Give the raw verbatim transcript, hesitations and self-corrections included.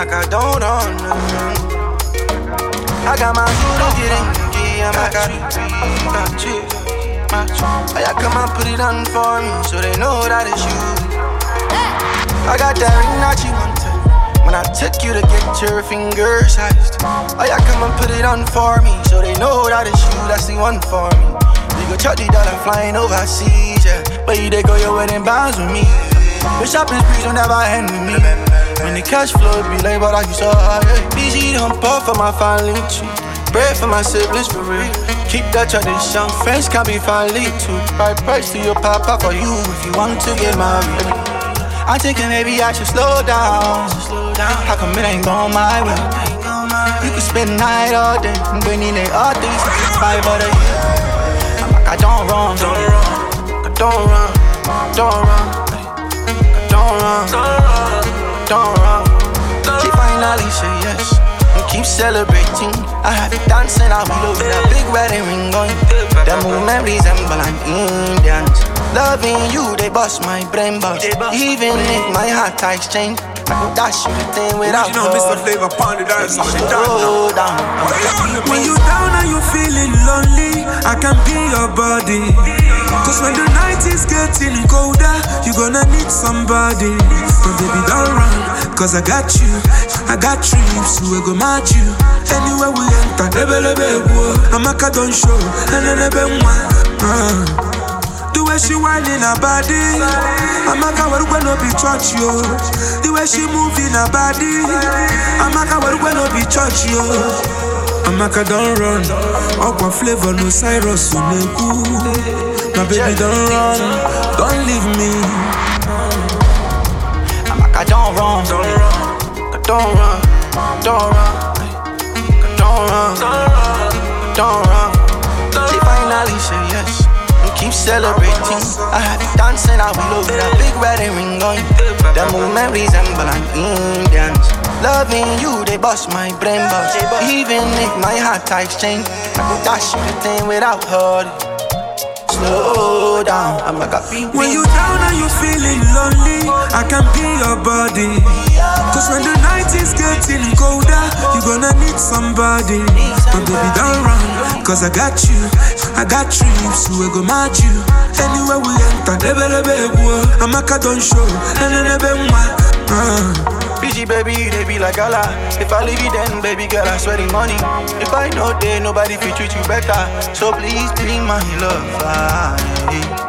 like I don't run. I got my food on get in, yeah, I got it. Oh, yeah, come on, put it on for me, so they know that it's you. I got that ring that you wanted when I took you to get your finger sized. Oh, yeah, come and put it on for me, so they know that it's you, that's the one for me. You go chuck the dollar flying overseas, yeah, but you they go your wedding bands with me. The shopping sprees will never end with me. When the cash flow be like, but I you so high, yeah. Busy hump up for my family too. Bread for my siblings for real. Keep that tradition, friends can be family too. Buy price to your papa for you if you want to get married. I'm thinking maybe I should slow down. How come it ain't going my way? You can spend the night all day and bring in all these five other years. I'm like, I don't run, don't run, I don't run, don't run, I don't run, don't run. She finally say yes and keep celebrating. I have it dancing, I'll be over that big wedding ring on. The movement resemble an Indians. Loving you, they bust my brain bust. Even if my heart I exchange, I could dash you the thing without you know, Mister Flavor pounded dance on the down. When you down and you feeling lonely, I can be your body. Cause when the night is getting colder, you gonna need somebody. But baby, don't run, cause I got you. I got trips, we go match you. Anywhere we enter, I'm a cat on show, and then uh. The way she whining her body, I'm a coward when no be church, yo. The way she moving her body, I'm a coward when no be church, yo. I'm a cat don't run, Aqua Flavor, no Cyrus, no cool. My baby don't run, don't leave me. I'm a cat don't run, don't run, don't run, don't run, don't run, don't run. She finally say yes. Keep celebrating. I have it dancing, I will over that big wedding ring on. The movement resemble an Indians. Loving you, they bust my brain bust. Even if my heart I exchange, I could dash you the thing without hurting. Slow down, I'm like a beat. When you down and you feeling lonely, I can be your body. Cause when the night is getting colder, you gonna need somebody. But baby, don't run, cause I got you. I got trips, we go match you. Anywhere we enter, I'm a cat on show, and then uh. Busy baby, they be like Allah. If I leave you then, baby girl, I swear the money. If I know there, nobody fit treat you better. So please be my love.